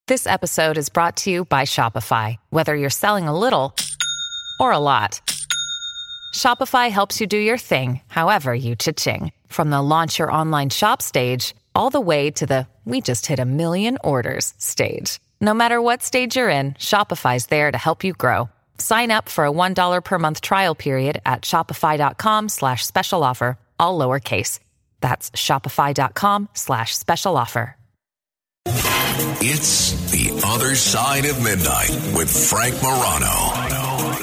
This episode is brought to you by Shopify. Whether you're selling a little or a lot, Shopify helps you do your thing, however you cha-ching. From the launch your online shop stage, all the way to the we just hit 1 million orders stage. No matter what stage you're in, Shopify's there to help you grow. Sign up for a $1 per month trial period at shopify.com/special offer, all lowercase. That's shopify.com/special offer. It's The Other Side of Midnight with Frank Morano.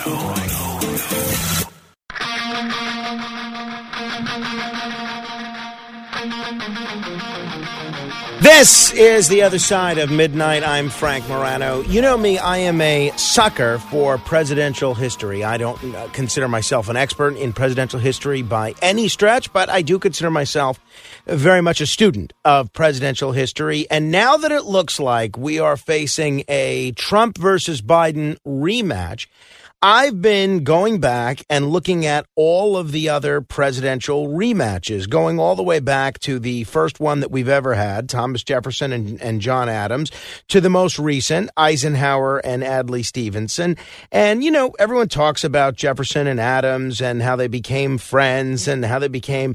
This is The Other Side of Midnight. I'm Frank Morano. You know me, I am a sucker for presidential history. I don't consider myself an expert in presidential history by any stretch, but I do consider myself very much a student of presidential history. And now that it looks like we are facing a Trump versus Biden rematch, I've been going back and looking at all of the other presidential rematches, going all the way back to the first one that we've ever had, Thomas Jefferson and John Adams, to the most recent, Eisenhower and Adlai Stevenson. And, you know, everyone talks about Jefferson and Adams and how they became friends and how they became,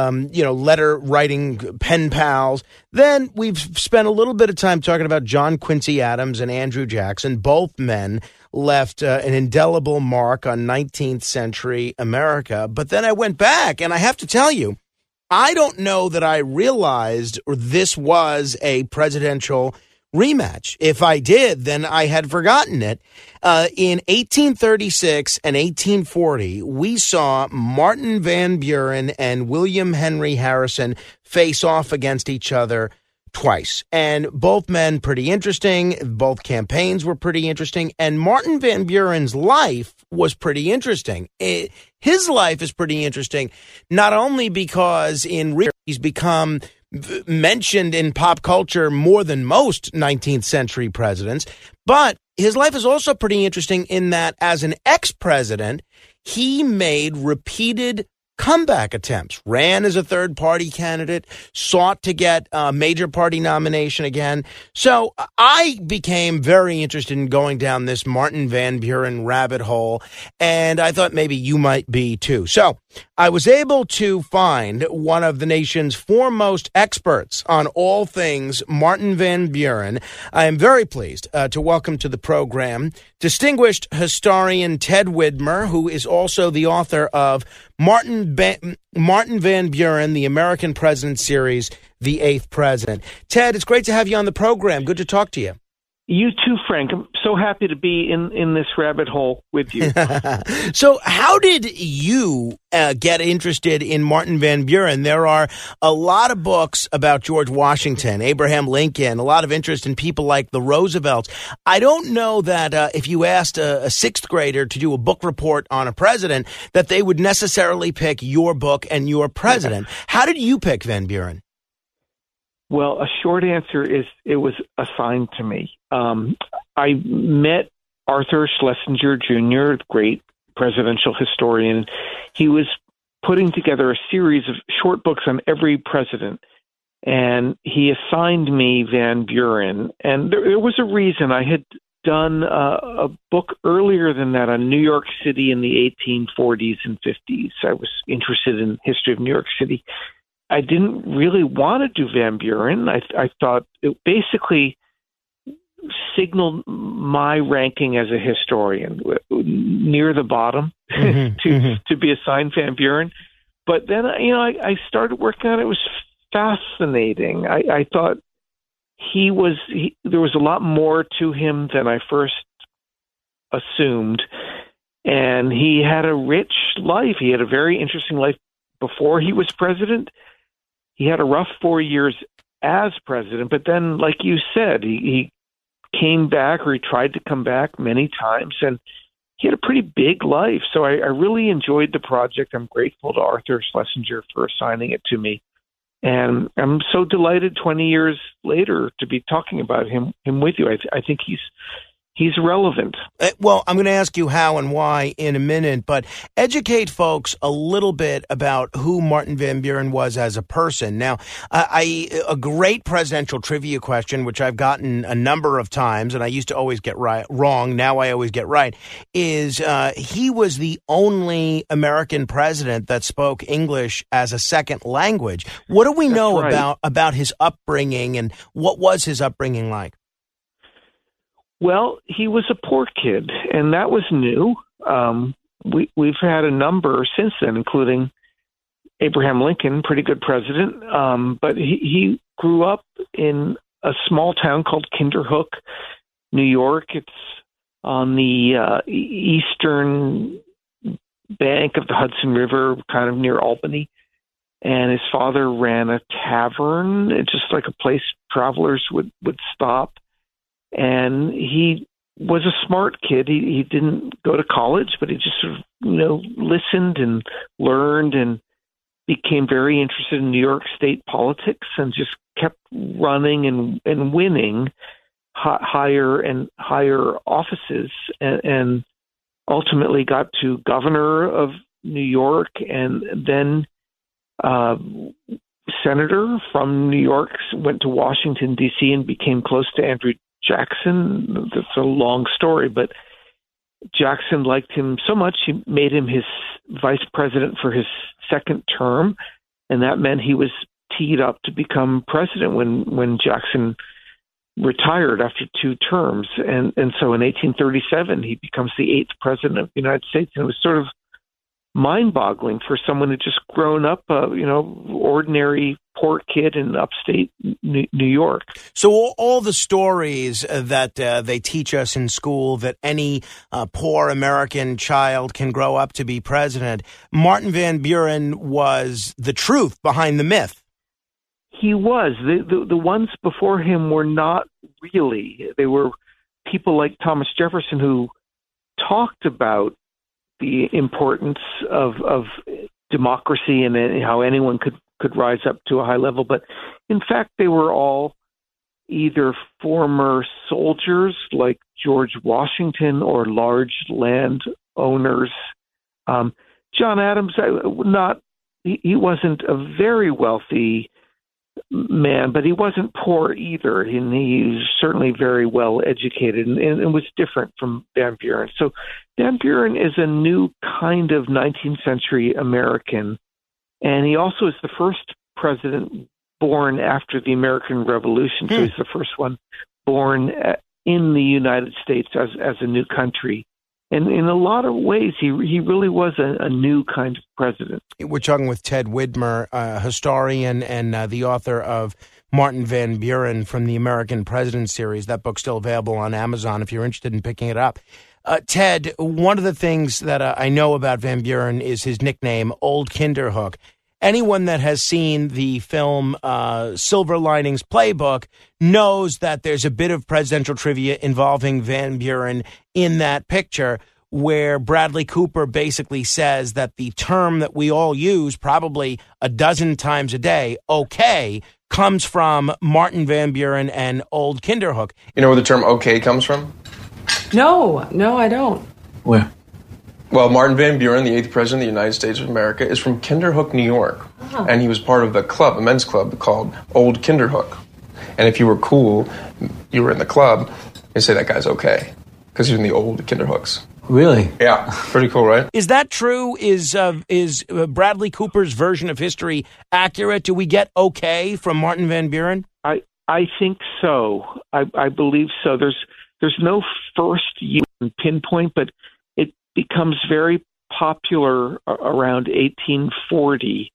letter writing pen pals. Then we've spent a little bit of time talking about John Quincy Adams and Andrew Jackson. Both men left an indelible mark on 19th century America. But then I went back, and I have to tell you, I don't know that I realized this was a presidential rematch. If I did, then I had forgotten it. In 1836 and 1840, we saw Martin Van Buren and William Henry Harrison face off against each other twice. And both men pretty interesting. Both campaigns were pretty interesting. And Martin Van Buren's life was pretty interesting. His life is pretty interesting, not only because he's become mentioned in pop culture more than most 19th century presidents, but his life is also pretty interesting in that as an ex-president, he made repeated comeback attempts, ran as a third-party candidate, sought to get a major party nomination again. So I became very interested in going down this Martin Van Buren rabbit hole, and I thought maybe you might be too. So I was able to find one of the nation's foremost experts on all things Martin Van Buren. I am very pleased to welcome to the program distinguished historian Ted Widmer, who is also the author of Martin Van Buren, The American President Series, The Eighth President. Ted, it's great to have you on the program. Good to talk to you. You too, Frank. I'm so happy to be in this rabbit hole with you. So how did you get interested in Martin Van Buren? There are a lot of books about George Washington, Abraham Lincoln, a lot of interest in people like the Roosevelts. I don't know that if you asked a sixth grader to do a book report on a president, that they would necessarily pick your book and your president. How did you pick Van Buren? Well, a short answer is it was assigned to me. I met Arthur Schlesinger Jr., the great presidential historian. He was putting together a series of short books on every president, and he assigned me Van Buren. And there was a reason. I had done a book earlier than that on New York City in the 1840s and 50s. I was interested in the history of New York City. I didn't really want to do Van Buren. I thought it basically signaled my ranking as a historian near the bottom to be assigned Van Buren. But then, I started working on it. It was fascinating. I thought there was a lot more to him than I first assumed. And he had a rich life. He had a very interesting life before he was president. He had a rough 4 years as president, but then, like you said, he came back, or he tried to come back many times, and he had a pretty big life. So I really enjoyed the project. I'm grateful to Arthur Schlesinger for assigning it to me. And I'm so delighted 20 years later to be talking about him with you. I think he's relevant. Well, I'm going to ask you how and why in a minute, but educate folks a little bit about who Martin Van Buren was as a person. Now, a great presidential trivia question, which I've gotten a number of times, and I used to always get wrong, now I always get right, is he was the only American president that spoke English as a second language. What do we know about his upbringing, and what was his upbringing like? Well, he was a poor kid, and that was new. We've had a number since then, including Abraham Lincoln, pretty good president. But he grew up in a small town called Kinderhook, New York. It's on the eastern bank of the Hudson River, kind of near Albany. And his father ran a tavern, just like a place travelers would stop. And he was a smart kid. He didn't go to college, but he just sort of, listened and learned and became very interested in New York state politics and just kept running and winning higher and higher offices and ultimately got to governor of New York and then senator from New York, went to Washington, D.C. and became close to Andrew Jackson. That's a long story, but Jackson liked him so much he made him his vice president for his second term, and that meant he was teed up to become president when Jackson retired after 2 terms. And so in 1837, he becomes the 8th president of the United States, and it was sort of mind-boggling for someone who'd just grown up, ordinary poor kid in upstate New York. So all the stories that they teach us in school that any poor American child can grow up to be president, Martin Van Buren was the truth behind the myth. He was. The ones before him were not really. They were people like Thomas Jefferson who talked about the importance of democracy and how anyone could rise up to a high level. But in fact, they were all either former soldiers like George Washington or large land owners. John Adams, he wasn't a very wealthy man, but he wasn't poor either. And he was certainly very well educated and was different from Van Buren. So Van Buren is a new kind of 19th century American. And he also is the first president born after the American Revolution. So he's the first one born in the United States as a new country. And in a lot of ways, he really was a new kind of president. We're talking with Ted Widmer, a historian and the author of Martin Van Buren from the American President series. That book's still available on Amazon if you're interested in picking it up. Ted, one of the things that I know about Van Buren is his nickname, Old Kinderhook. Anyone that has seen the film Silver Linings Playbook knows that there's a bit of presidential trivia involving Van Buren in that picture, where Bradley Cooper basically says that the term that we all use probably a dozen times a day, okay, comes from Martin Van Buren and Old Kinderhook. You know where the term okay comes from? No, I don't. Where? Well, Martin Van Buren, the 8th president of the United States of America, is from Kinderhook, New York. Oh. And he was part of a men's club called Old Kinderhook. And if you were cool, you were in the club, they say that guy's okay, because he's in the old Kinderhooks. Really? Yeah. Pretty cool, right? Is that true? Is Bradley Cooper's version of history accurate? Do we get okay from Martin Van Buren? I think so. I believe so. There's no first you can pinpoint, but it becomes very popular around 1840.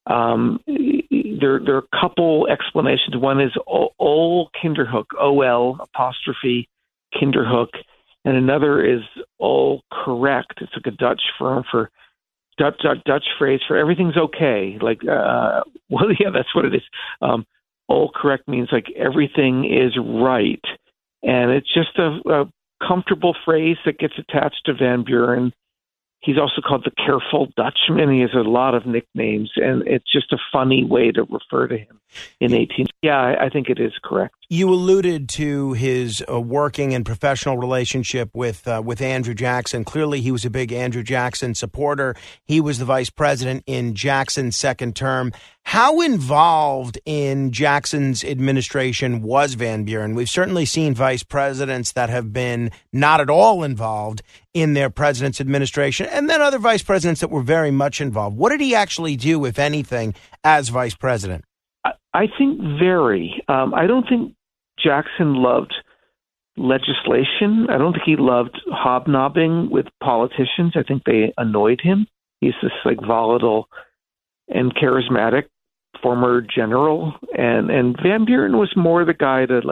There are a couple explanations. One is Ol Kinderhook, O-L apostrophe Kinderhook, and another is Ol Correct. It's like a Dutch firm for Dutch phrase for everything's okay. Like, that's what it is. Ol Correct means like everything is right. And it's just a comfortable phrase that gets attached to Van Buren. He's also called the Careful Dutchman. He has a lot of nicknames, and it's just a funny way to refer to him. in 18. Yeah, I think it is correct. You alluded to his working and professional relationship with Andrew Jackson. Clearly, he was a big Andrew Jackson supporter. He was the vice president in Jackson's second term. How involved in Jackson's administration was Van Buren? We've certainly seen vice presidents that have been not at all involved in their president's administration, and then other vice presidents that were very much involved. What did he actually do, if anything, as vice president? I think very. I don't think Jackson loved legislation. I don't think he loved hobnobbing with politicians. I think they annoyed him. He's this volatile and charismatic former general, and Van Buren was more the guy to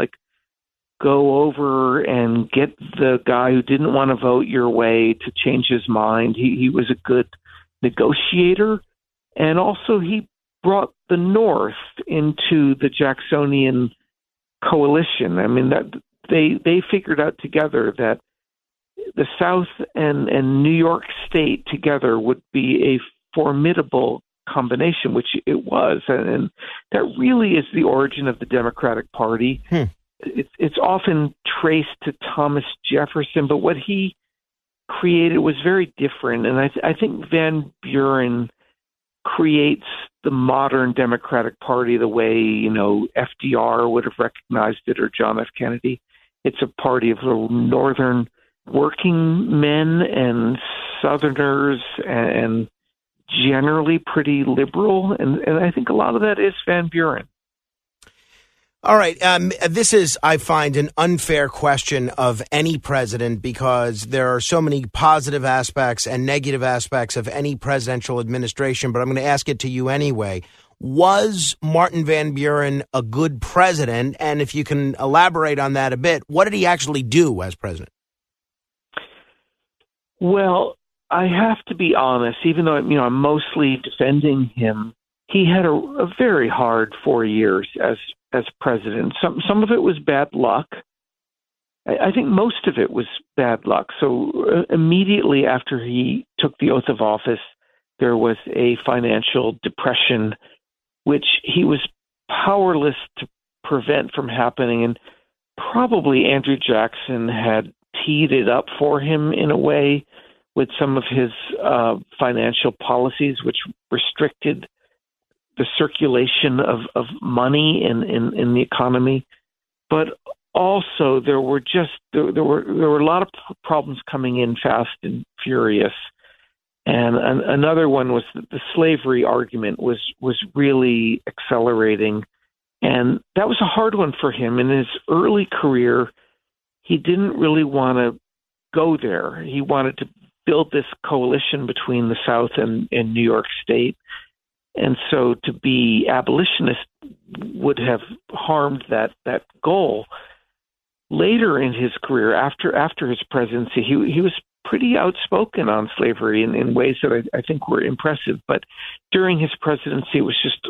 go over and get the guy who didn't want to vote your way to change his mind. He was a good negotiator, and also he brought the North into the Jacksonian coalition. I mean, that they figured out together that the South and New York State together would be a formidable combination, which it was, and that really is the origin of the Democratic Party. It's often traced to Thomas Jefferson, but what he created was very different, and I think Van Buren creates the modern Democratic Party the way, FDR would have recognized it, or John F. Kennedy. It's a party of little northern working men and Southerners and generally pretty liberal. And I think a lot of that is Van Buren. All right. This is, I find, an unfair question of any president because there are so many positive aspects and negative aspects of any presidential administration, but I'm going to ask it to you anyway. Was Martin Van Buren a good president? And if you can elaborate on that a bit, what did he actually do as president? Well, I have to be honest, even though I'm mostly defending him, he had a very hard 4 years as president. Some of it was bad luck. I think most of it was bad luck. So immediately after he took the oath of office, there was a financial depression, which he was powerless to prevent from happening. And probably Andrew Jackson had teed it up for him in a way with some of his financial policies, which restricted the circulation of money in the economy. But also there were a lot of problems coming in fast and furious. And another one was that the slavery argument was really accelerating. And that was a hard one for him. In his early career, he didn't really want to go there. He wanted to build this coalition between the South and New York State. And so to be abolitionist would have harmed that goal. Later in his career, after his presidency, he was pretty outspoken on slavery in ways that I think were impressive. But during his presidency, it was just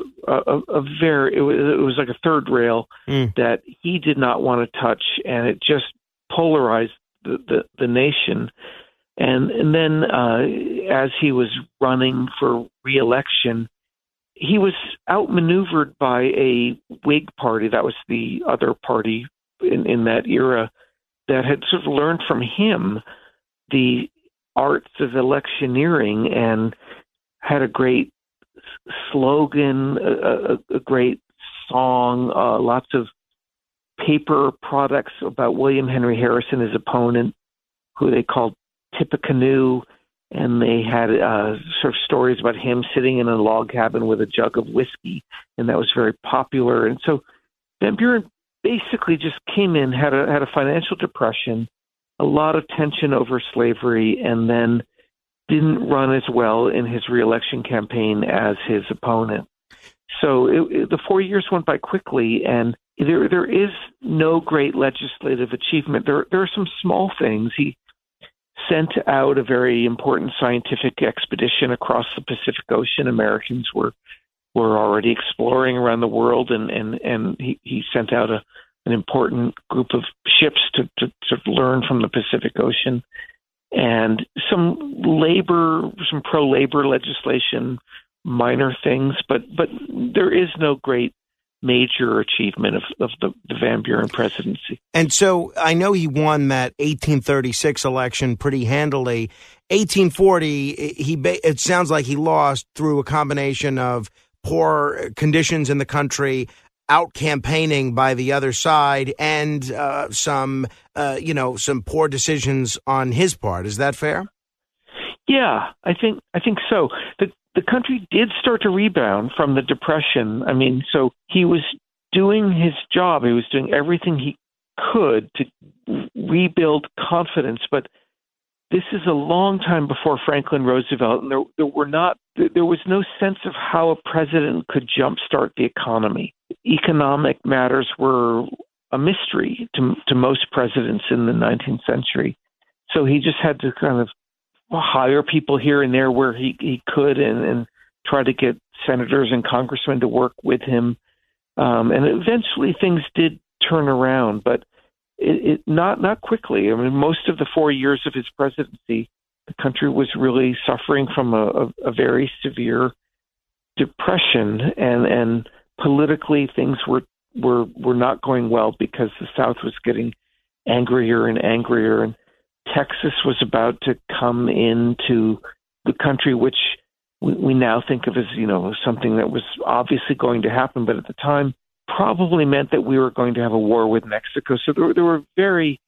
it was like a third rail that he did not want to touch, and it just polarized the nation. And then as he was running for re-election, he was outmaneuvered by a Whig party. That was the other party in that era that had sort of learned from him the arts of electioneering and had a great slogan, a great song, lots of paper products about William Henry Harrison, his opponent, who they called Tippecanoe, and they had sort of stories about him sitting in a log cabin with a jug of whiskey, and that was very popular. And so Van Buren basically just came in, had a financial depression, a lot of tension over slavery, and then didn't run as well in his reelection campaign as his opponent. So the 4 years went by quickly, and there is no great legislative achievement. There are some small things. He sent out a very important scientific expedition across the Pacific Ocean. Americans were already exploring around the world, and he sent out an important group of ships to learn from the Pacific Ocean, and some pro-labor legislation, minor things, but there is no great major achievement of the Van Buren presidency. And so I know he won that 1836 election pretty handily. 1840, it sounds like he lost through a combination of poor conditions in the country, out campaigning by the other side, and some poor decisions on his part. Is that fair? Yeah, I think so. The country did start to rebound from the Depression. I mean, so he was doing his job. He was doing everything he could to rebuild confidence. But this is a long time before Franklin Roosevelt, and there was no sense of how a president could jumpstart the economy. Economic matters were a mystery to most presidents in the 19th century. So he just had to kind of hire people here and there where he could and try to get senators and congressmen to work with him. And eventually things did turn around, but it not quickly. I mean, most of the 4 years of his presidency, the country was really suffering from a very severe depression, and politically things were not going well because the South was getting angrier and angrier, and Texas was about to come into the country, which we now think of as, something that was obviously going to happen, but at the time probably meant that we were going to have a war with Mexico. So there were very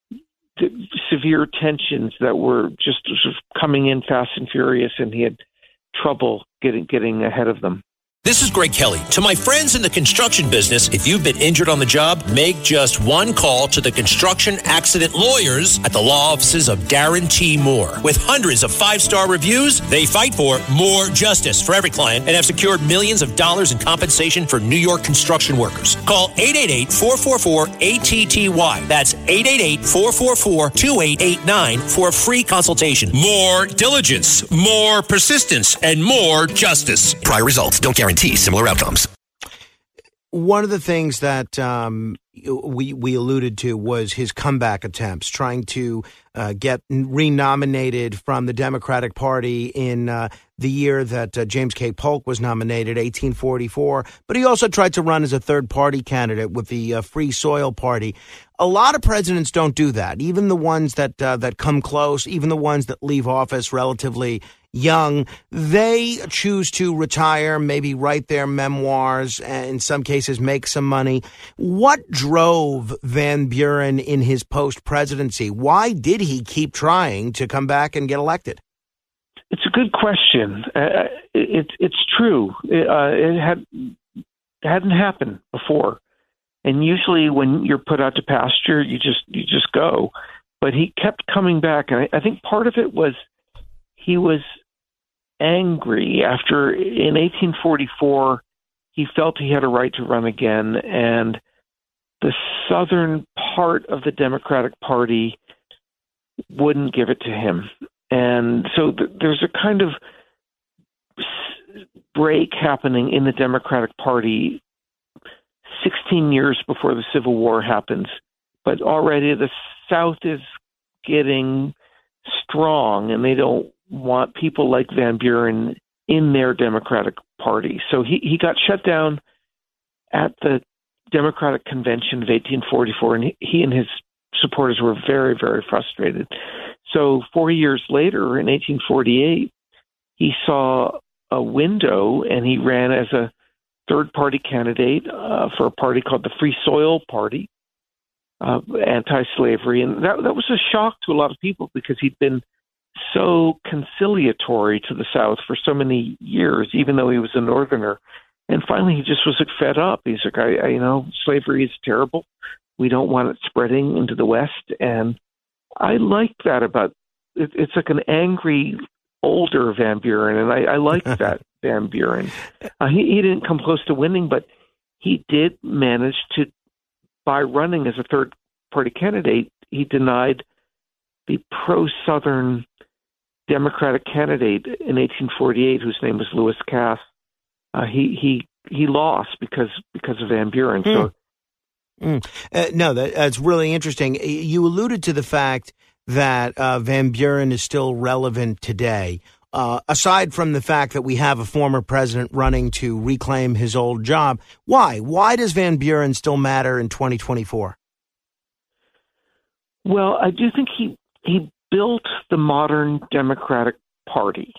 severe tensions that were just sort of coming in fast and furious, and he had trouble getting ahead of them. This is Greg Kelly. To my friends in the construction business, if you've been injured on the job, make just one call to the construction accident lawyers at the law offices of Darren T. Moore. With hundreds of 5-star reviews, they fight for more justice for every client and have secured millions of dollars in compensation for New York construction workers. Call 888-444-ATTY. That's 888-444-2889 for a free consultation. More diligence, more persistence, and more justice. Prior results don't guarantee similar outcomes. One of the things that we alluded to was his comeback attempts, trying to get renominated from the Democratic Party in the year that James K. Polk was nominated, 1844. But he also tried to run as a third-party candidate with the Free Soil Party. A lot of presidents don't do that, even the ones that come close, even the ones that leave office relatively young. They choose to retire, maybe write their memoirs, and in some cases make some money. What drove Van Buren in his post-presidency? Why did he keep trying to come back and get elected? It's a good question. It's true. It hadn't happened before. And usually when you're put out to pasture, you just go. But he kept coming back. And I think part of it was he was angry after, in 1844, he felt he had a right to run again. And the southern part of the Democratic Party wouldn't give it to him. And so there's a kind of break happening in the Democratic Party 16 years before the Civil War happens. But already the South is getting strong, and they don't want people like Van Buren in their Democratic Party. So he got shut down at the Democratic Convention of 1844, and he and his supporters were very, very frustrated. So 4 years later, in 1848, he saw a window, and he ran as a third-party candidate for a party called the Free Soil Party, anti-slavery. And that was a shock to a lot of people because he'd been so conciliatory to the South for so many years, even though he was a Northerner. And finally, he just was fed up. He's like, slavery is terrible. We don't want it spreading into the West. And I like that about it. It's like an angry, older Van Buren, and I like that Van Buren. He didn't come close to winning, but he did manage to, by running as a third-party candidate, he denied the pro-Southern Democratic candidate in 1848, whose name was Lewis Cass. He lost because of Van Buren. So. No, that's really interesting. You alluded to the fact that Van Buren is still relevant today. aside from the fact that we have a former president running to reclaim his old job, why? Why does Van Buren still matter in 2024? Well, I do think he built the modern Democratic Party,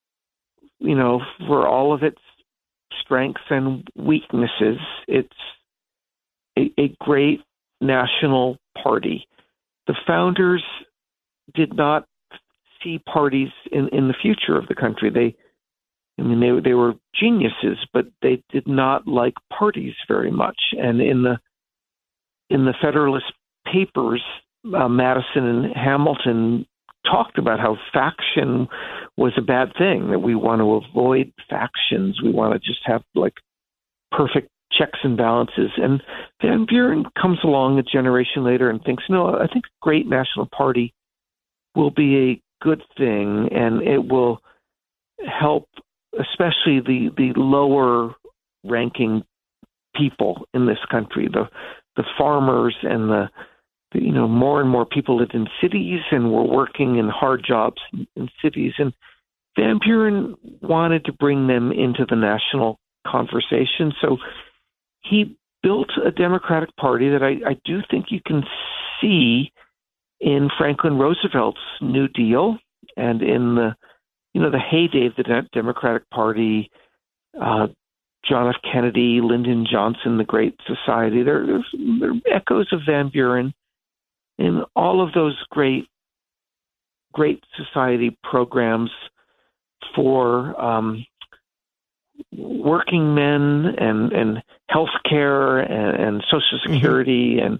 for all of its strengths and weaknesses. It's a great national party. The founders did not see parties in the future of the country. They were geniuses, but they did not like parties very much. And in the Federalist Papers, Madison and Hamilton talked about how faction was a bad thing, that we want to avoid factions. We want to just have perfect checks and balances. And Van Buren comes along a generation later and thinks, no, I think a great national party will be a good thing, and it will help especially the lower ranking people in this country, the farmers and the more and more people live in cities and were working in hard jobs in cities. And Van Buren wanted to bring them into the national conversation. So he built a Democratic Party that I do think you can see in Franklin Roosevelt's New Deal and in the heyday of the Democratic Party, John F. Kennedy, Lyndon Johnson, the Great Society. There are echoes of Van Buren in all of those great society programs for working men and health care and Social Security and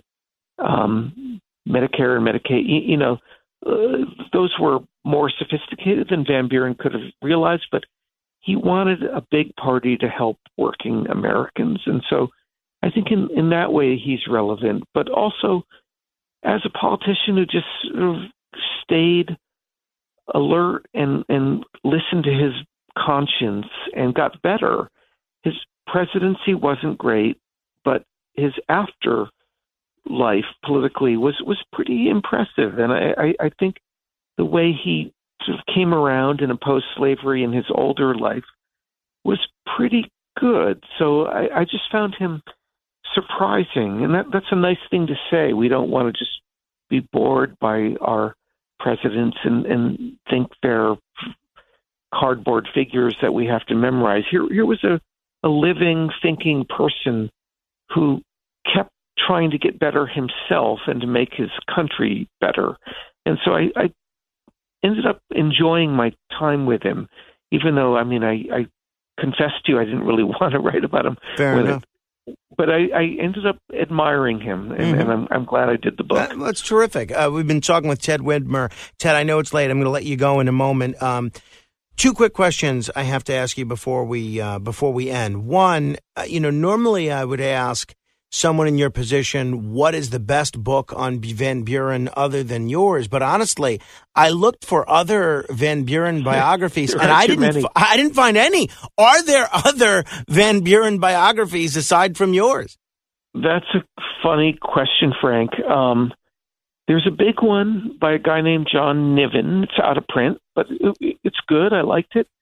Medicare and Medicaid. Those were more sophisticated than Van Buren could have realized, but he wanted a big party to help working Americans. And so I think in that way he's relevant, but also as a politician who just sort of stayed alert and listened to his conscience and got better. His presidency wasn't great, but his afterlife politically was pretty impressive. And I think the way he sort of came around and opposed slavery in his older life was pretty good. So I just found him surprising. And that's a nice thing to say. We don't want to just be bored by our presidents and think they're cardboard figures that we have to memorize. Here was a living, thinking person who kept trying to get better himself and to make his country better. And so I ended up enjoying my time with him, even though, I confess to you, I didn't really want to write about him. Fair enough. But I ended up admiring him, and I'm glad I did the book. That's terrific. We've been talking with Ted Widmer. Ted, I know it's late. I'm going to let you go in a moment. Two quick questions I have to ask you before we end. One, normally I would ask someone in your position, what is the best book on Van Buren other than yours? But honestly, I looked for other Van Buren biographies, and I didn't find any. Are there other Van Buren biographies aside from yours? That's a funny question, Frank. There's a big one by a guy named John Niven. It's out of print, but it's good. I liked it.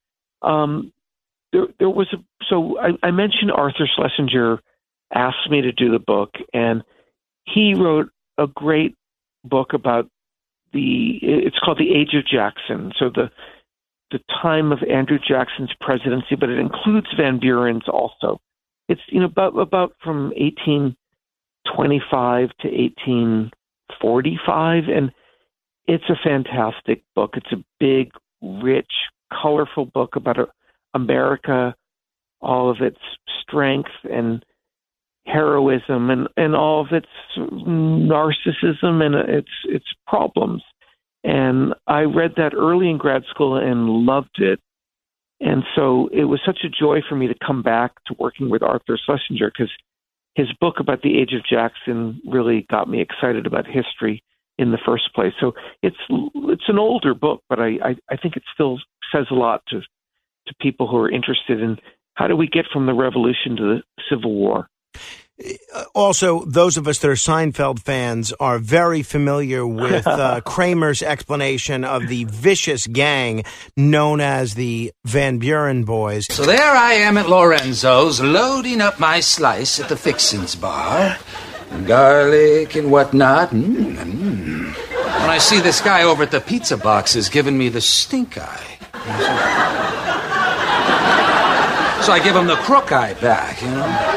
There was I mentioned Arthur Schlesinger asked me to do the book, and he wrote a great book about it's called The Age of Jackson. So the time of Andrew Jackson's presidency, but it includes Van Buren's also. It's about from 1825 to 1845, and it's a fantastic book. It's a big, rich, colorful book about America, all of its strength and heroism and all of its narcissism and its problems. And I read that early in grad school and loved it. And so it was such a joy for me to come back to working with Arthur Schlesinger, because his book about the Age of Jackson really got me excited about history in the first place. So it's an older book, but I think it still says a lot to people who are interested in how do we get from the Revolution to the Civil War. Also, those of us that are Seinfeld fans are very familiar with Kramer's explanation of the vicious gang known as the Van Buren Boys. So there I am at Lorenzo's, loading up my slice at the Fixins' bar. Garlic and whatnot. When I see this guy over at the pizza boxes giving me the stink eye. So I give him the crook eye back, you know.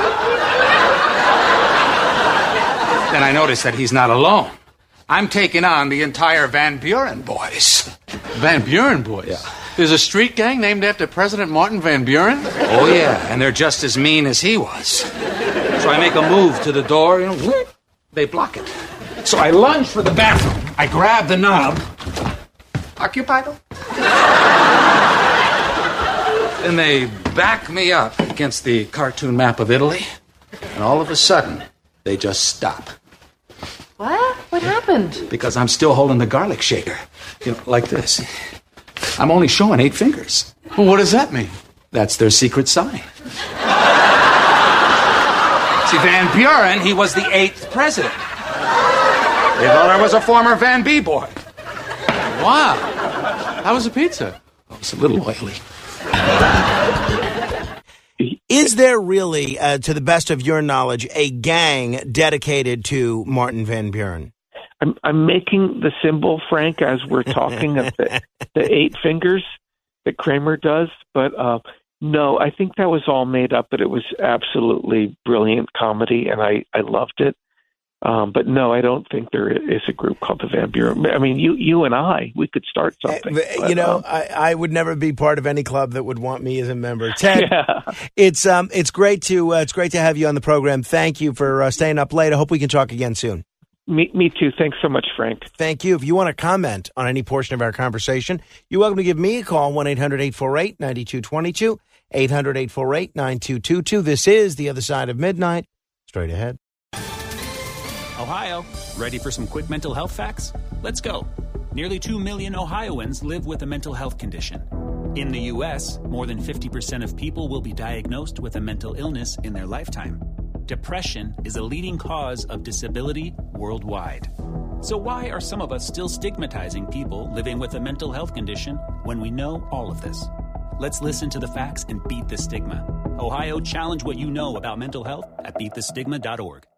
Then I notice that he's not alone. I'm taking on the entire Van Buren Boys. Van Buren Boys? Yeah. There's a street gang named after President Martin Van Buren? Oh, yeah, and they're just as mean as he was. So I make a move to the door, you know, they block it. So I lunge for the bathroom. I grab the knob. Occupied? And they back me up against the cartoon map of Italy. And all of a sudden, they just stop. What? What happened? Because I'm still holding the garlic shaker. You know, like this. I'm only showing 8 fingers. Well, what does that mean? That's their secret sign. See, Van Buren, he was the 8th president. They thought I was a former Van B boy. Wow. How was the pizza? Oh, it's a little oily. Is there really, to the best of your knowledge, a gang dedicated to Martin Van Buren? I'm making the symbol, Frank, as we're talking of the 8 fingers that Kramer does, but no, I think that was all made up, but it was absolutely brilliant comedy, and I loved it. But no, I don't think there is a group called the Van Buren. I mean, you and I, we could start something. But, you know, I would never be part of any club that would want me as a member. Ted, it's great to have you on the program. Thank you for staying up late. I hope we can talk again soon. Me too. Thanks so much, Frank. Thank you. If you want to comment on any portion of our conversation, you're welcome to give me a call, 1-800-848-9222, 800-848-9222. This is The Other Side of Midnight. Straight ahead. Ohio, ready for some quick mental health facts? Let's go. Nearly 2 million Ohioans live with a mental health condition. In the U.S., more than 50% of people will be diagnosed with a mental illness in their lifetime. Depression is a leading cause of disability worldwide. So why are some of us still stigmatizing people living with a mental health condition when we know all of this? Let's listen to the facts and beat the stigma. Ohio, challenge what you know about mental health at beatthestigma.org.